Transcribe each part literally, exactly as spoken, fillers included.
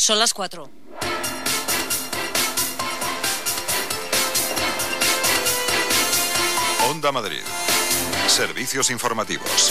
Son las cuatro. Onda Madrid. Servicios informativos.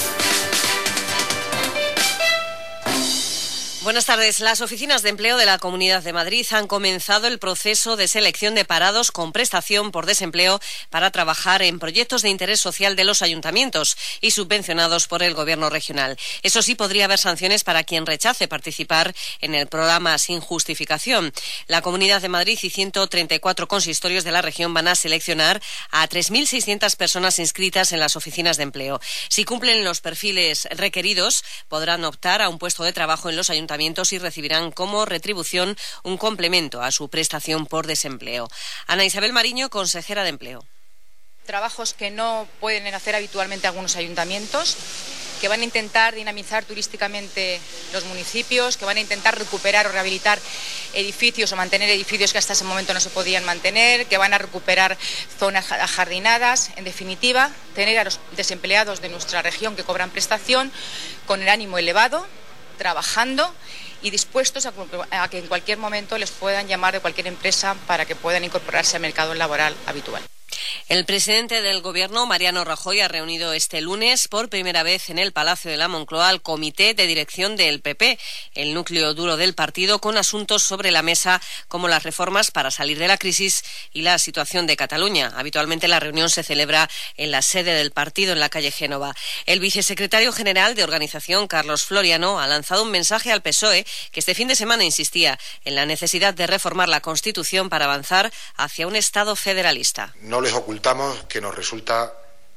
Buenas tardes. Las oficinas de empleo de la Comunidad de Madrid han comenzado el proceso de selección de parados con prestación por desempleo para trabajar en proyectos de interés social de los ayuntamientos y subvencionados por el Gobierno regional. Eso sí, podría haber sanciones para quien rechace participar en el programa sin justificación. La Comunidad de Madrid y ciento treinta y cuatro consistorios de la región van a seleccionar a tres mil seiscientas personas inscritas en las oficinas de empleo. Si cumplen los perfiles requeridos, podrán optar a un puesto de trabajo en los ayuntamientos y recibirán como retribución un complemento a su prestación por desempleo. Ana Isabel Mariño, consejera de Empleo. Trabajos que no pueden hacer habitualmente algunos ayuntamientos, que van a intentar dinamizar turísticamente los municipios, que van a intentar recuperar o rehabilitar edificios o mantener edificios que hasta ese momento no se podían mantener, que van a recuperar zonas ajardinadas. En definitiva, tener a los desempleados de nuestra región que cobran prestación con el ánimo elevado, trabajando y dispuestos a, a que en cualquier momento les puedan llamar de cualquier empresa para que puedan incorporarse al mercado laboral habitual. El presidente del Gobierno, Mariano Rajoy, ha reunido este lunes por primera vez en el Palacio de la Moncloa al Comité de Dirección del P P, el núcleo duro del partido, con asuntos sobre la mesa como las reformas para salir de la crisis y la situación de Cataluña. Habitualmente la reunión se celebra en la sede del partido, en la calle Génova. El vicesecretario general de Organización, Carlos Floriano, ha lanzado un mensaje al P S O E que este fin de semana insistía en la necesidad de reformar la Constitución para avanzar hacia un Estado federalista. No les ocultamos que nos resulta,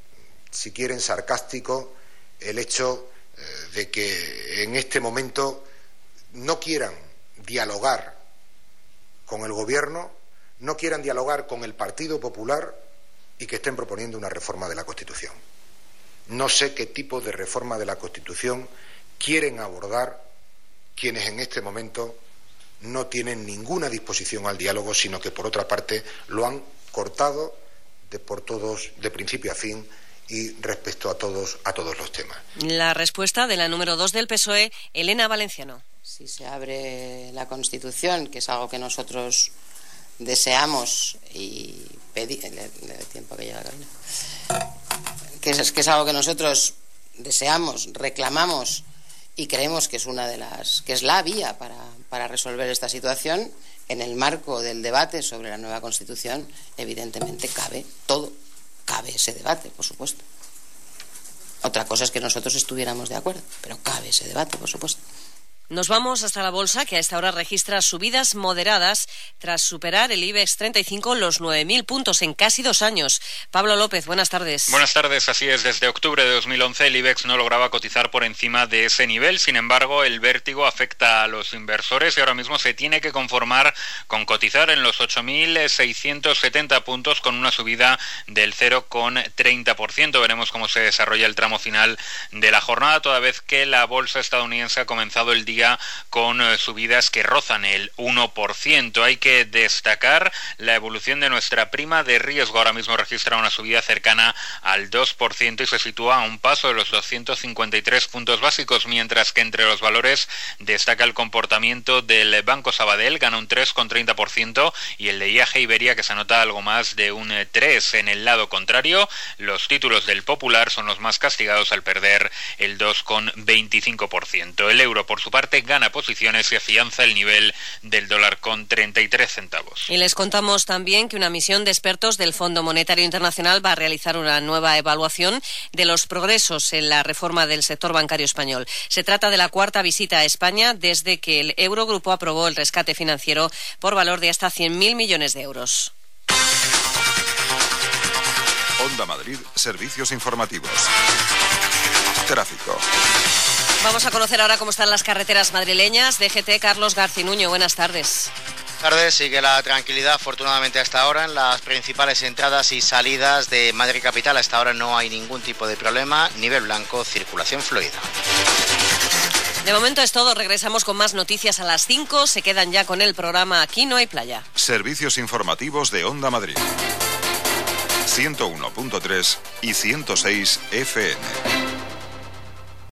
si quieren, sarcástico el hecho de que en este momento no quieran dialogar con el Gobierno, no quieran dialogar con el Partido Popular y que estén proponiendo una reforma de la Constitución. No sé qué tipo de reforma de la Constitución quieren abordar quienes en este momento no tienen ninguna disposición al diálogo, sino que por otra parte lo han cortado de por todos, de principio a fin, y respecto a todos a todos los temas. La respuesta de la número dos del P S O E, Elena Valenciano. Si se abre la Constitución, que es algo que nosotros deseamos y pedimos, el tiempo que lleva que es, que es algo que nosotros deseamos, reclamamos y creemos que es una de las, que es la vía para, para resolver esta situación. En el marco del debate sobre la nueva Constitución, evidentemente cabe todo, cabe ese debate, por supuesto. Otra cosa es que nosotros estuviéramos de acuerdo, pero cabe ese debate, por supuesto. Nos vamos hasta la bolsa, que a esta hora registra subidas moderadas tras superar el IBEX treinta y cinco los nueve mil puntos en casi dos años. Pablo López, buenas tardes. Buenas tardes, así es. Desde octubre de dos mil once el IBEX no lograba cotizar por encima de ese nivel. Sin embargo, el vértigo afecta a los inversores y ahora mismo se tiene que conformar con cotizar en los ocho mil seiscientos setenta puntos con una subida del cero coma treinta por ciento. Veremos cómo se desarrolla el tramo final de la jornada, toda vez que la bolsa estadounidense ha comenzado el día con subidas que rozan el uno por ciento. Hay que destacar la evolución de nuestra prima de riesgo. Ahora mismo registra una subida cercana al dos por ciento y se sitúa a un paso de los doscientos cincuenta y tres puntos básicos, mientras que entre los valores destaca el comportamiento del Banco Sabadell, gana un tres coma treinta por ciento, y el de I A G Iberia, que se anota algo más de un tres por ciento. En el lado contrario, los títulos del Popular son los más castigados al perder el dos coma veinticinco por ciento. El euro, por su parte, gana posiciones y afianza el nivel del dólar con treinta y tres centavos. Y les contamos también que una misión de expertos del Fondo Monetario Internacional va a realizar una nueva evaluación de los progresos en la reforma del sector bancario español. Se trata de la cuarta visita a España desde que el Eurogrupo aprobó el rescate financiero por valor de hasta cien mil millones de euros. Onda Madrid, servicios informativos. Tráfico. Vamos a conocer ahora cómo están las carreteras madrileñas. D G T, Carlos Garcinuño, buenas tardes. Buenas tardes, sigue la tranquilidad afortunadamente hasta ahora en las principales entradas y salidas de Madrid Capital. Hasta ahora no hay ningún tipo de problema, nivel blanco, circulación fluida. De momento es todo, regresamos con más noticias a las cinco, se quedan ya con el programa Aquí no hay playa. Servicios informativos de Onda Madrid. ciento uno punto tres y ciento seis F M.